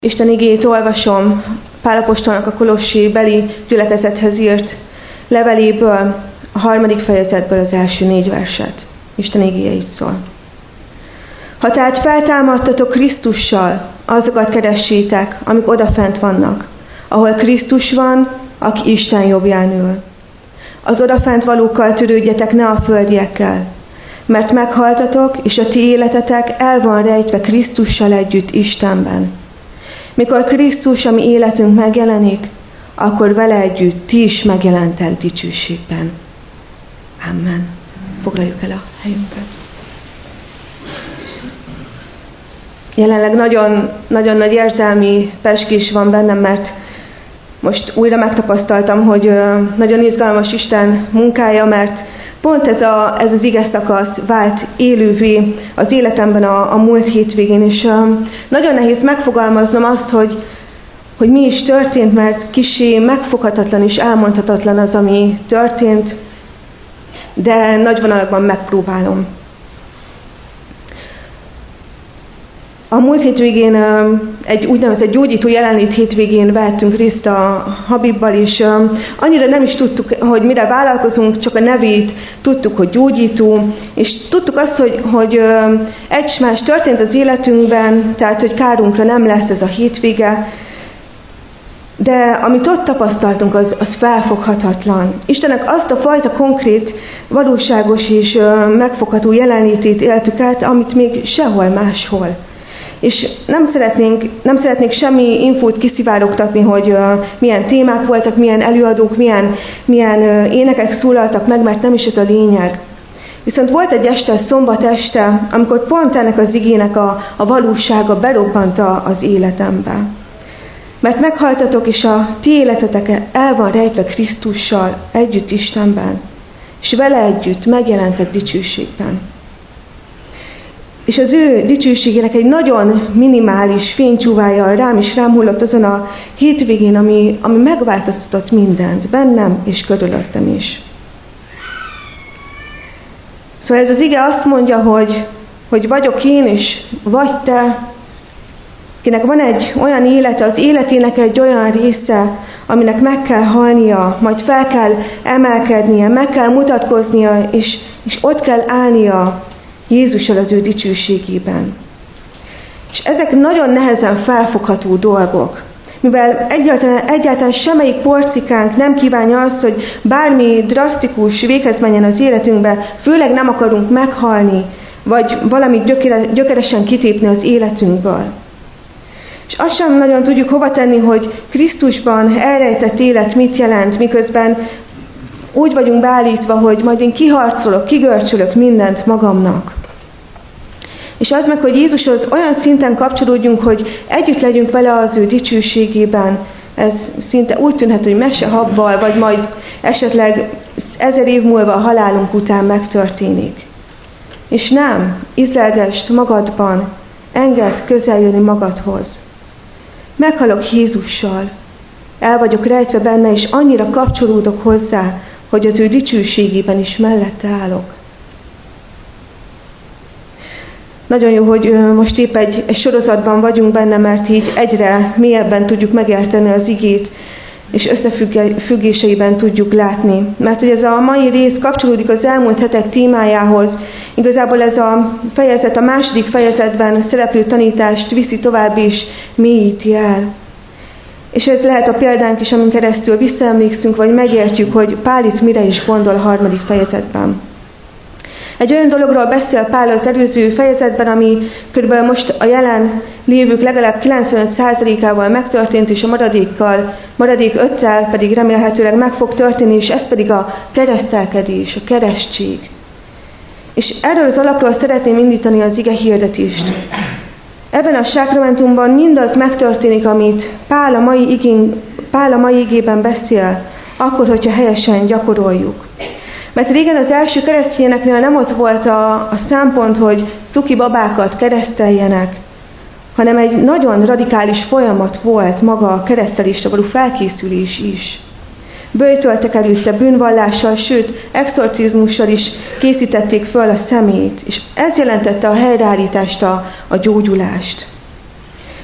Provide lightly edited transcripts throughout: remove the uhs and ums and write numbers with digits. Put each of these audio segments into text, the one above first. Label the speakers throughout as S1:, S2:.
S1: Isten igéjét olvasom Pál apostolnak a kolossi beli gyülekezethez írt leveléből, a 3. fejezetből az első 4 verset. Isten igéje így szól. Ha tehát feltámadtatok Krisztussal, azokat keressétek, amik odafent vannak, ahol Krisztus van, aki Isten jobbján ül. Az odafent valókkal törődjetek, ne a földiekkel, mert meghaltatok, és a ti életetek el van rejtve Krisztussal együtt Istenben. Mikor Krisztus, a mi életünk megjelenik, akkor vele együtt ti is megjelentek dicsőségben. Amen. Foglaljuk el a helyünket. Jelenleg nagyon nagy érzelmi pezsgés van bennem, mert most újra megtapasztaltam, hogy nagyon izgalmas Isten munkája, mert pont ez az ige szakasz vált élővé az életemben a múlt hétvégén, és nagyon nehéz megfogalmaznom azt, hogy mi is történt, mert kissé megfoghatatlan és elmondhatatlan az, ami történt, de nagy vonalakban megpróbálom. A múlt hétvégén egy úgynevezett gyógyító jelenlét hétvégén vehettünk részt a Habibbal, és annyira nem is tudtuk, hogy mire vállalkozunk, csak a nevét tudtuk, hogy gyógyító, és tudtuk azt, hogy egymás történt az életünkben, tehát hogy kárunkra nem lesz ez a hétvége, de amit ott tapasztaltunk, az felfoghatatlan. Istennek azt a fajta konkrét, valóságos és megfogható jelenlétét éltük át, amit még sehol máshol. És nem szeretnék semmi infót kiszivárogtatni, hogy milyen témák voltak, milyen előadók, milyen énekek szólaltak meg, mert nem is ez a lényeg. Viszont volt egy este, szombat este, amikor pont ennek az igének a valósága berobbant az életembe. Mert meghaltatok, és a ti életetek el van rejtve Krisztussal együtt Istenben, és vele együtt megjelentek dicsőségben. És az ő dicsőségének egy nagyon minimális fénycsúvája rám hullott azon a hétvégén, ami megváltoztatott mindent, bennem és körülöttem is. Szóval ez az ige azt mondja, hogy vagyok én és vagy te, akinek van egy olyan élete, az életének egy olyan része, aminek meg kell halnia, majd fel kell emelkednie, meg kell mutatkoznia, és ott kell állnia Jézussal az ő dicsőségében. És ezek nagyon nehezen felfogható dolgok, mivel egyáltalán semmelyik porcikánk nem kívánja azt, hogy bármi drasztikus véghez menjen az életünkbe, főleg nem akarunk meghalni, vagy valamit gyökeresen kitépni az életünkből. És azt sem nagyon tudjuk hova tenni, hogy Krisztusban elrejtett élet mit jelent, miközben úgy vagyunk beállítva, hogy majd én kiharcolok, kigörcsölök mindent magamnak. És az meg, hogy Jézushoz olyan szinten kapcsolódjunk, hogy együtt legyünk vele az ő dicsőségében, ez szinte úgy tűnhet, hogy mesehabbal, vagy majd esetleg 1000 év múlva a halálunk után megtörténik. És nem, ízlelgesd magadban, engedd közeljönni magadhoz. Meghalok Jézussal, el vagyok rejtve benne, és annyira kapcsolódok hozzá, hogy az ő dicsőségében is mellette állok. Nagyon jó, hogy most épp egy sorozatban vagyunk benne, mert így egyre mélyebben tudjuk megérteni az igét, és összefüggéseiben tudjuk látni. Mert hogy ez a mai rész kapcsolódik az elmúlt hetek témájához. Igazából ez a fejezet, a 2. fejezetben szereplő tanítást viszi tovább és mélyíti el. És ez lehet a példánk is, amin keresztül visszaemlékszünk, vagy megértjük, hogy Pál itt mire is gondol a 3. fejezetben. Egy olyan dologról beszél Pál az előző fejezetben, ami körülbelül most a jelen lévők legalább 95%-ával megtörtént, és a maradék 5-tel pedig remélhetőleg meg fog történni, és ez pedig a keresztelkedés, a keresztség. És erről az alapról szeretném indítani az ige hirdetést. Ebben a sákramentumban mindaz megtörténik, amit Pál a mai igében beszél, akkor, hogyha helyesen gyakoroljuk. Mert régen az első keresztényeknél nem ott volt a szempont, hogy cuki babákat kereszteljenek, hanem egy nagyon radikális folyamat volt maga a keresztelésre való felkészülés is. Böjtöltek előtte bűnvallással, sőt, exorcizmussal is készítették föl a szemét, és ez jelentette a helyreállítást, a gyógyulást.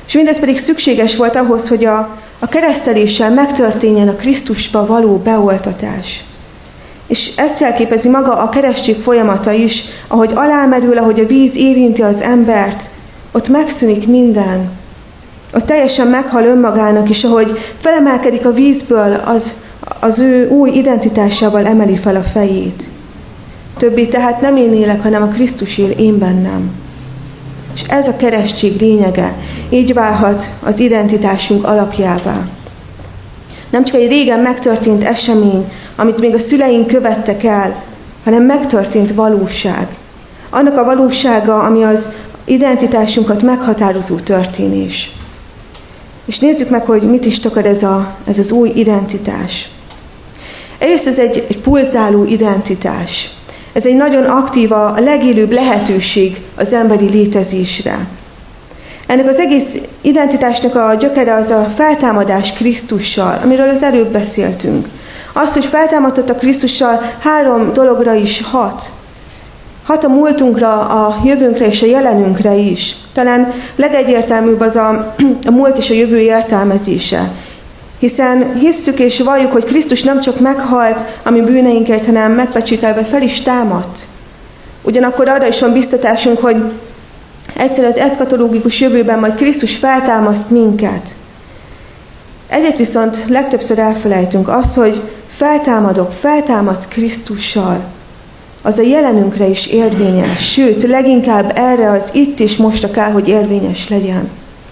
S1: És mindez pedig szükséges volt ahhoz, hogy a kereszteléssel megtörténjen a Krisztusba való beoltatás. És ezt jelképezi maga a keresztség folyamata is, ahogy alámerül, ahogy a víz érinti az embert, ott megszűnik minden. Ott teljesen meghal önmagának is, ahogy felemelkedik a vízből, az ő új identitásával emeli fel a fejét. Többé tehát nem én élek, hanem a Krisztus él én bennem. És ez a keresztség lényege. Így válhat az identitásunk alapjává. Nem csak egy régen megtörtént esemény, amit még a szüleink követtek el, hanem megtörtént valóság. Annak a valósága, ami az identitásunkat meghatározó történés. És nézzük meg, hogy mit is takar ez az új identitás. Egyrészt ez egy pulzáló identitás. Ez egy nagyon aktív, a legélőbb lehetőség az emberi létezésre. Ennek az egész identitásnak a gyökere az a feltámadás Krisztussal, amiről az előbb beszéltünk. Az, hogy feltámadott a Krisztussal, 3 dologra is hat. Hat a múltunkra, a jövőnkre és a jelenünkre is. Talán legegyértelműbb az a múlt és a jövő értelmezése. Hiszen hisszük és valljuk, hogy Krisztus nem csak meghalt a mi bűneinkért, hanem megpecsételve fel is támadt. Ugyanakkor arra is van biztatásunk, hogy egyszer az eszkatológikus jövőben majd Krisztus feltámaszt minket. Egyet viszont legtöbbször elfelejtünk, az, hogy feltámadsz Krisztussal. Az a jelenünkre is érvényes, sőt, leginkább erre az itt és mostra kell, hogy érvényes legyen.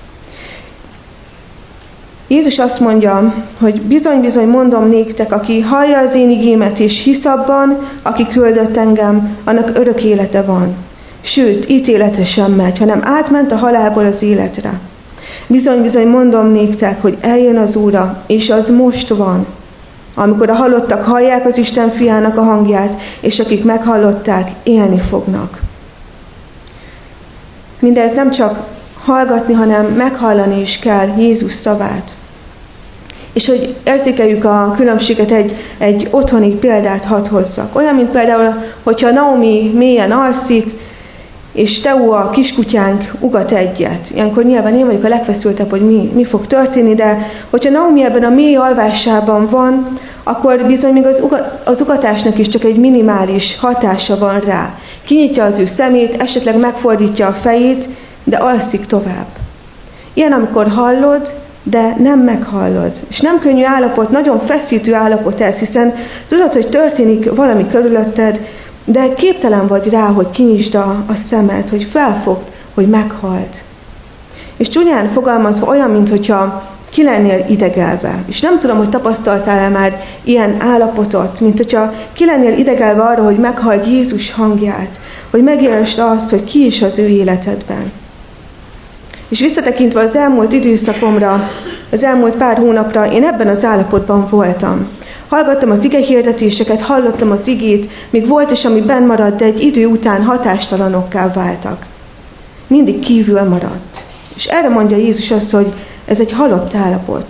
S1: Jézus azt mondja, hogy bizony-bizony mondom néktek, aki hallja az én igémet és hisz abban, aki küldött engem, annak örök élete van. Sőt, ítéletre sem megy, hanem átment a halálból az életre. Bizony-bizony mondom néktek, hogy eljön az óra, és az most van, amikor a halottak hallják az Isten fiának a hangját, és akik meghallották, élni fognak. Mindez nem csak hallgatni, hanem meghallani is kell Jézus szavát. És hogy érzékeljük a különbséget, egy otthoni példát hadd hozzak. Olyan, mint például, hogyha Naomi mélyen alszik, és Teó a kiskutyánk ugat egyet. Ilyenkor nyilván én vagyok a legfeszültebb, hogy mi fog történni, de hogyha Naomi ebben a mély alvásában van, akkor bizony még az ugatásnak is csak egy minimális hatása van rá. Kinyitja az ő szemét, esetleg megfordítja a fejét, de alszik tovább. Ilyen, amikor hallod, de nem meghallod. És nem könnyű állapot, nagyon feszítő állapot ez, hiszen tudod, hogy történik valami körülötted, de képtelen vagy rá, hogy kinyisd a szemed, hogy felfogd, hogy meghalt. És csúnyán fogalmazva olyan, mintha ki lennél idegelve. És nem tudom, hogy tapasztaltál-e már ilyen állapotot, mint hogyha ki lennél idegelve arra, hogy meghald Jézus hangját, hogy megértsd azt, hogy ki is az ő életedben. És visszatekintve az elmúlt időszakomra, az elmúlt pár hónapra, én ebben az állapotban voltam. Hallgattam az igehirdetéseket, hallottam az igét, még volt is, ami benn maradt, de egy idő után hatástalanokká váltak. Mindig kívül maradt. És erre mondja Jézus azt, hogy ez egy halott állapot.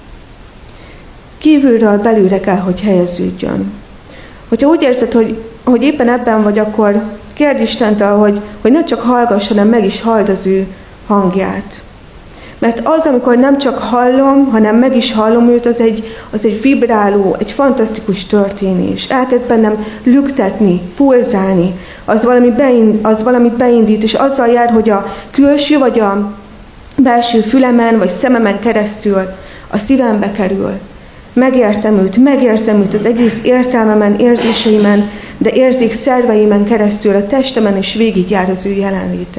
S1: Kívülről belülre kell, hogy helyeződjön. Hogyha úgy érzed, hogy éppen ebben vagy, akkor kérd Istentől, hogy ne csak hallgass, hanem meg is halld az ő hangját. Mert az, amikor nem csak hallom, hanem meg is hallom őt, az egy vibráló, egy fantasztikus történés. Elkezd bennem lüktetni, pulzálni, az valamit beindít, és azzal jár, hogy a külső vagy a belső fülemen vagy szememen keresztül a szívembe kerül. Megérzem őt az egész értelmemen, érzéseimen, de érzékszerveimen keresztül a testemen is végigjár az ő jelenléte.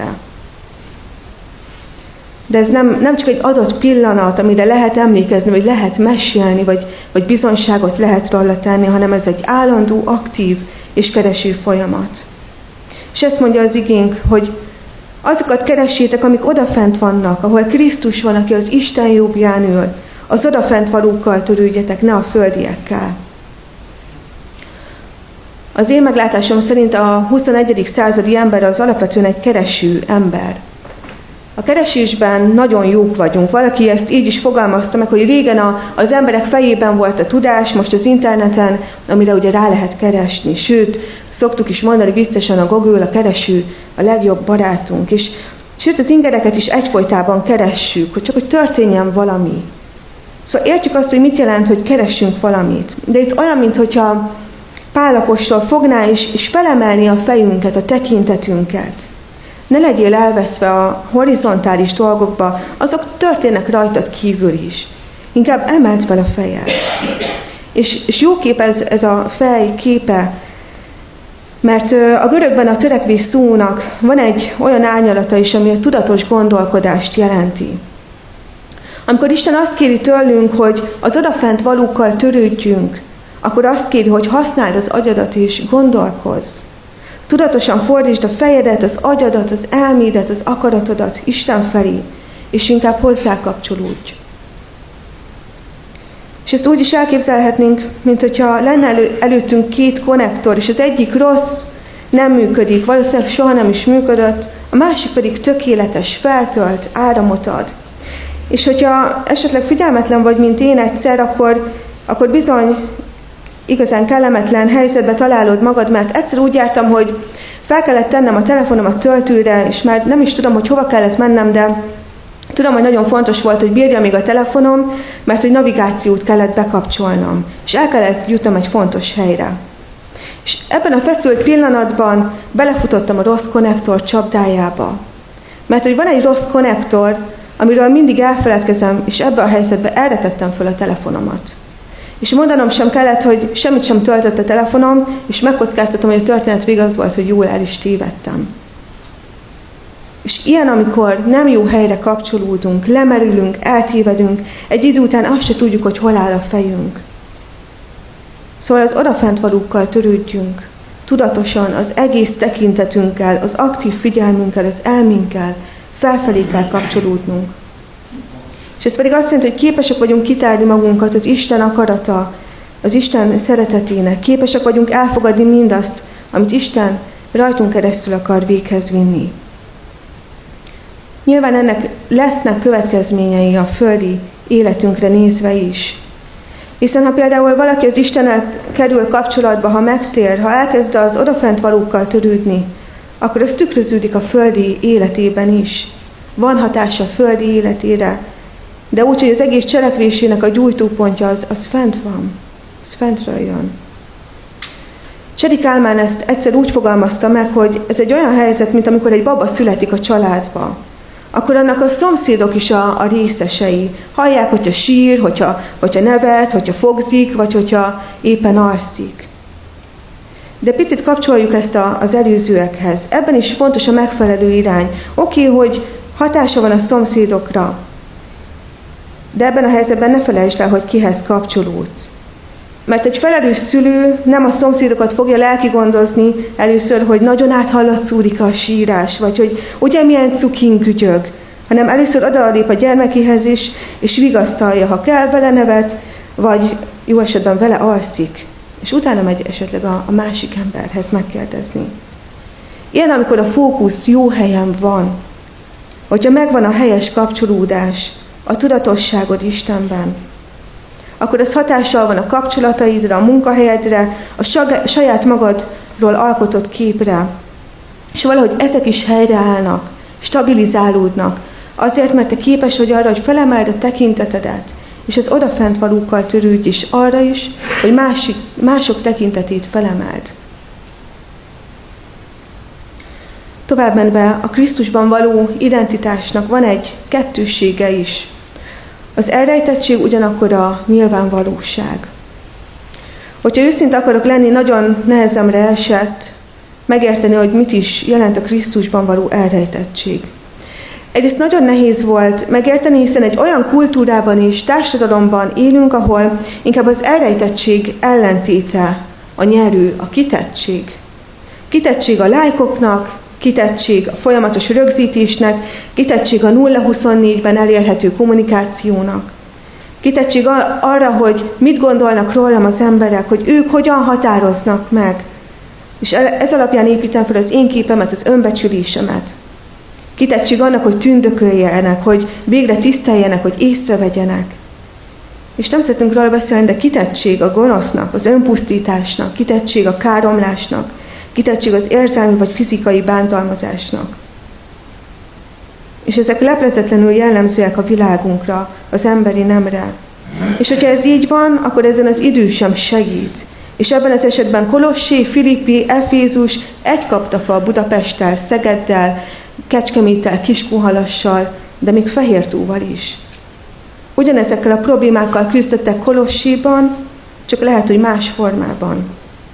S1: De ez nem csak egy adott pillanat, amire lehet emlékezni, vagy lehet mesélni, vagy bizonyságot lehet róla tenni, hanem ez egy állandó, aktív és kereső folyamat. És ezt mondja az igénk, hogy azokat keressétek, amik odafent vannak, ahol Krisztus van, aki az Isten jobbján ül, az odafent valókkal törődjetek, ne a földiekkel. Az én meglátásom szerint a 21. századi ember az alapvetően egy kereső ember. A keresésben nagyon jók vagyunk. Valaki ezt így is fogalmazta meg, hogy régen az emberek fejében volt a tudás, most az interneten, amire ugye rá lehet keresni. Sőt, szoktuk is mondani viccesen, a Google, a kereső, a legjobb barátunk. És Sőt, az ingereket is egyfolytában keressük, hogy csak hogy történjen valami. Szóval értjük azt, hogy mit jelent, hogy keressünk valamit. De itt olyan, mintha Pál apostol fogná és felemelni a fejünket, a tekintetünket. Ne legyél elveszve a horizontális dolgokba, azok történnek rajtad kívül is. Inkább emeld fel a fejed. És jó kép ez a fej képe, mert a görögben a törekvés szónak van egy olyan árnyalata is, ami a tudatos gondolkodást jelenti. Amikor Isten azt kéri tőlünk, hogy az odafent valókkal törődjünk, akkor azt kéri, hogy használd az agyadat és gondolkozz. Tudatosan fordítsd a fejedet, az agyadat, az elmédet, az akaratodat Isten felé, és inkább hozzá kapcsolódj. És ezt úgy is elképzelhetnénk, mint hogyha lenne előttünk két konnektor, és az egyik rossz, nem működik, valószínűleg soha nem is működött, a másik pedig tökéletes, feltölt, áramot ad. És hogyha esetleg figyelmetlen vagy, mint én egyszer, akkor bizony igazán kellemetlen helyzetbe találod magad, mert egyszer úgy jártam, hogy fel kellett tennem a telefonomat töltőre, és már nem is tudom, hogy hova kellett mennem, de tudom, hogy nagyon fontos volt, hogy bírja még a telefonom, mert hogy navigációt kellett bekapcsolnom, és el kellett jutnom egy fontos helyre. És ebben a feszült pillanatban belefutottam a rossz konnektor csapdájába. Mert hogy van egy rossz konnektor, amiről mindig elfeledkezem, és ebbe a helyzetbe erre tettem föl a telefonomat. És mondanom sem kellett, hogy semmit sem töltött a telefonom, és megkockáztatom, hogy a történet végig az volt, hogy jól el is tévedtem. És ilyen, amikor nem jó helyre kapcsolódunk, lemerülünk, eltévedünk, egy idő után azt se tudjuk, hogy hol áll a fejünk. Szóval az odafent valókkal törődjünk, tudatosan az egész tekintetünkkel, az aktív figyelmünkkel, az elménkkel, felfelé kell kapcsolódnunk. És ez pedig azt jelenti, hogy képesek vagyunk kitárni magunkat az Isten akarata, az Isten szeretetének, képesek vagyunk elfogadni mindazt, amit Isten rajtunk keresztül akar véghez vinni. Nyilván ennek lesznek következményei a földi életünkre nézve is. Hiszen ha például valaki az Istennel kerül kapcsolatba, ha megtér, ha elkezd az odafent valókkal törődni, akkor az tükröződik a földi életében is. Van hatása a földi életére, de úgy, hogy az egész cselekvésének a gyújtópontja az fent van, az fentről jön. Csedi Kálmán ezt egyszer úgy fogalmazta meg, hogy ez egy olyan helyzet, mint amikor egy baba születik a családba. Akkor annak a szomszédok is a részesei. Hallják, hogyha sír, hogyha nevet, hogyha fogzik, vagy hogyha éppen alszik. De picit kapcsoljuk ezt az előzőekhez. Ebben is fontos a megfelelő irány. Oké, hogy hatása van a szomszédokra, de ebben a helyzetben ne felejtsd el, hogy kihez kapcsolódsz. Mert egy felelős szülő nem a szomszédokat fogja lelkigondozni először, hogy nagyon áthallatszódik a sírás, vagy hogy ugye milyen cukin kütyög, hanem először odalép a gyermekéhez is, és vigasztalja, ha kell, vele nevet, vagy jó esetben vele alszik, és utána megy esetleg a másik emberhez megkérdezni. Ilyen, amikor a fókusz jó helyen van, hogyha megvan a helyes kapcsolódás, a tudatosságod Istenben, akkor az hatással van a kapcsolataidra, a munkahelyedre, a saját magadról alkotott képre. És valahogy ezek is helyreállnak, stabilizálódnak, azért, mert te képes vagy arra, hogy felemeld a tekintetedet, és az odafent valókkal törődj is arra is, hogy mások tekintetét felemeld. Továbbmenve a Krisztusban való identitásnak van egy kettőssége is. Az elrejtettség ugyanakkor a nyilvánvalóság. Hogyha őszinte akarok lenni, nagyon nehezemre esett megérteni, hogy mit is jelent a Krisztusban való elrejtettség. Egyrészt nagyon nehéz volt megérteni, hiszen egy olyan kultúrában és társadalomban élünk, ahol inkább az elrejtettség ellentéte a nyerő, a kitettség. Kitettség a lájkoknak, kitettség a folyamatos rögzítésnek, kitettség a 0-24-ben elérhető kommunikációnak. Kitettség arra, hogy mit gondolnak rólam az emberek, hogy ők hogyan határoznak meg. És ez alapján építem fel az én képemet, az önbecsülésemet. Kitettség annak, hogy tündököljenek, hogy végre tiszteljenek, hogy észrevegyenek. És nem szeretünk róla beszélni, de kitettség a gonosznak, az önpusztításnak, kitettség a káromlásnak, kitettség az érzelmi vagy fizikai bántalmazásnak. és ezek leplezetlenül jellemzőek a világunkra, az emberi nemre. És hogyha ez így van, akkor ezen az idő sem segít. És ebben az esetben Kolossé, Filippi, Efézus egy kaptafa Budapesttel, Szegeddel, Kecskeméttel, Kiskunhalassal, de még Fehértóval is. Ugyanezekkel a problémákkal küzdöttek Kolosséban, csak lehet, hogy más formában.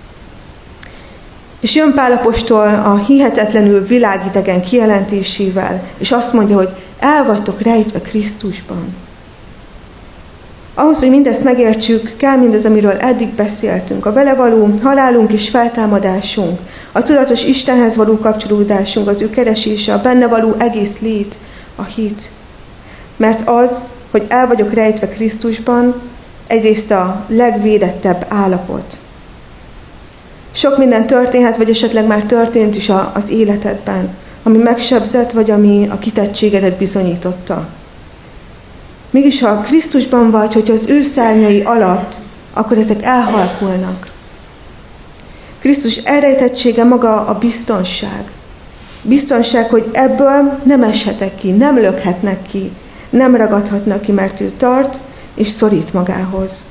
S1: És jön Pál apostol a hihetetlenül világidegen kijelentésével, és azt mondja, hogy el vagytok rejtve Krisztusban. Ahhoz, hogy mindezt megértsük, kell mindaz, amiről eddig beszéltünk. A vele való halálunk és feltámadásunk, a tudatos Istenhez való kapcsolódásunk, az ő keresése, a benne való egész lét, a hit. Mert az, hogy el vagyok rejtve Krisztusban, egyrészt a legvédettebb állapot. Sok minden történhet, vagy esetleg már történt is az életedben, ami megsebzett, vagy ami a kitettségedet bizonyította. Mégis, ha Krisztusban vagy, hogyha az ő szárnyai alatt, akkor ezek elhalkulnak. Krisztus elrejtettsége maga a biztonság. Biztonság, hogy ebből nem eshetek ki, nem lökhetnek ki, nem ragadhatnak ki, mert ő tart és szorít magához.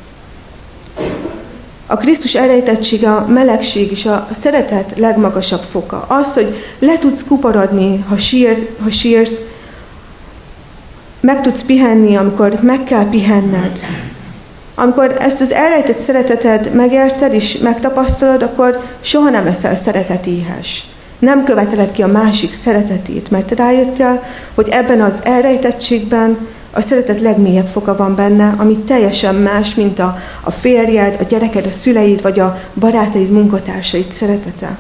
S1: A Krisztus elrejtettsége a melegség és a szeretet legmagasabb foka. Az, hogy le tudsz kuporodni, ha sírsz, meg tudsz pihenni, amikor meg kell pihenned. Amikor ezt az elrejtett szereteted megérted és megtapasztalod, akkor soha nem leszel szeretetéhes. Nem követeled ki a másik szeretetét, mert rájöttél, hogy ebben az elrejtettségben a szeretet legmélyebb foka van benne, ami teljesen más, mint a férjed, a gyereked, a szüleid, vagy a barátaid, munkatársaid szeretete.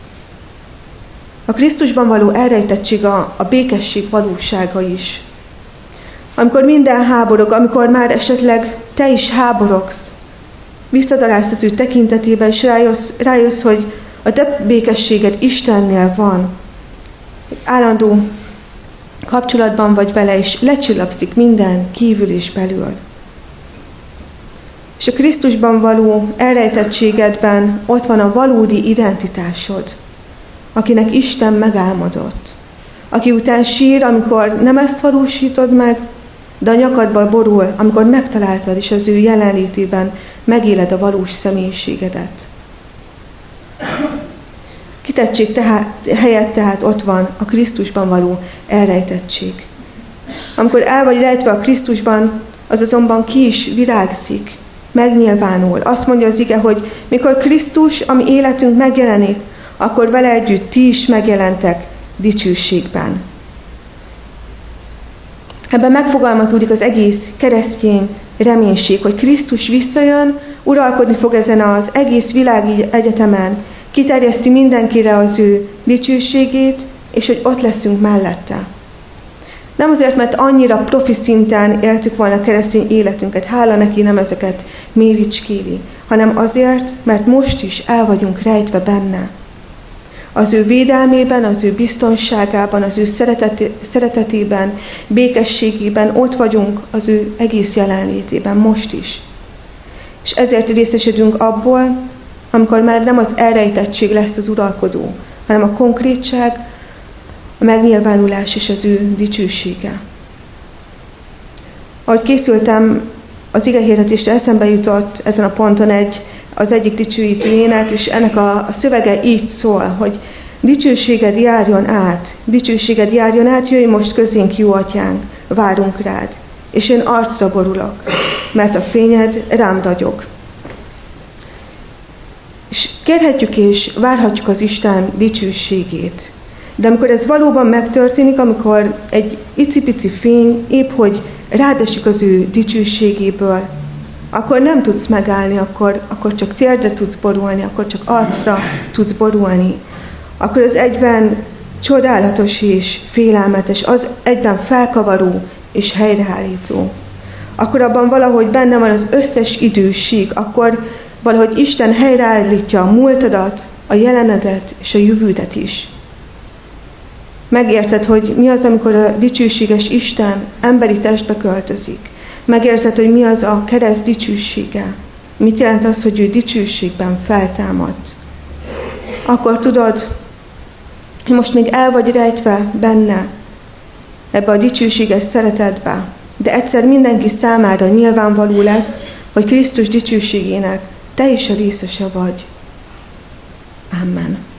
S1: A Krisztusban való elrejtettség a békesség valósága is. Amikor minden háborog, amikor már esetleg te is háborogsz, visszatalálsz az ő tekintetébe, és rájössz, hogy a te békességed Istennél van. Állandó kapcsolatban vagy vele, és lecsillapszik minden kívül és belül. És a Krisztusban való elrejtettségedben ott van a valódi identitásod, akinek Isten megálmodott. Aki után sír, amikor nem ezt valósítod meg, de a nyakadba borul, amikor megtaláltad, és az ő jelenlétében megéled a valós személyiségedet. Kitettség helyett tehát ott van a Krisztusban való elrejtettség. Amikor el vagy rejtve a Krisztusban, az azonban ki is virágzik, megnyilvánul. Azt mondja az ige, hogy mikor Krisztus, ami életünk megjelenik, akkor vele együtt ti is megjelentek dicsőségben. Ebben megfogalmazódik az egész keresztény reménység, hogy Krisztus visszajön, uralkodni fog ezen az egész világi egyetemen, kiterjeszti mindenkire az ő dicsőségét, és hogy ott leszünk mellette. Nem azért, mert annyira profi szinten éltük volna a keresztény életünket, hála neki nem ezeket méricskéli, hanem azért, mert most is el vagyunk rejtve benne. Az ő védelmében, az ő biztonságában, az ő szeretetében, békességében ott vagyunk az ő egész jelenlétében, most is. És ezért részesedünk abból, amikor már nem az elrejtettség lesz az uralkodó, hanem a konkrétság, a megnyilvánulás és az ő dicsősége. Ahogy készültem, az igehirdetésre eszembe jutott ezen a ponton az egyik dicsőítő ének, és ennek a szövege így szól, hogy dicsőséged járjon át, jöjj most közénk, jó atyánk, várunk rád, és én arcra borulok, mert a fényed rám ragyog. És kérhetjük és várhatjuk az Isten dicsőségét. De amikor ez valóban megtörténik, amikor egy icipici fény épp hogy rád esik az ő dicsőségéből, akkor nem tudsz megállni, akkor csak térdre tudsz borulni, akkor csak arcra tudsz borulni. Akkor az egyben csodálatos és félelmetes, az egyben felkavaró és helyreállító. Akkor abban valahogy benne van az összes időség, akkor valahogy Isten helyreállítja a múltadat, a jelenedet és a jövődet is. Megérted, hogy mi az, amikor a dicsőséges Isten emberi testbe költözik. Megérzed, hogy mi az a kereszt dicsősége. Mit jelent az, hogy ő dicsőségben feltámadt. Akkor tudod, hogy most még el vagy rejtve benne, ebbe a dicsőséges szeretetbe, de egyszer mindenki számára nyilvánvaló lesz, hogy Krisztus dicsőségének te is a részese vagy. Amen.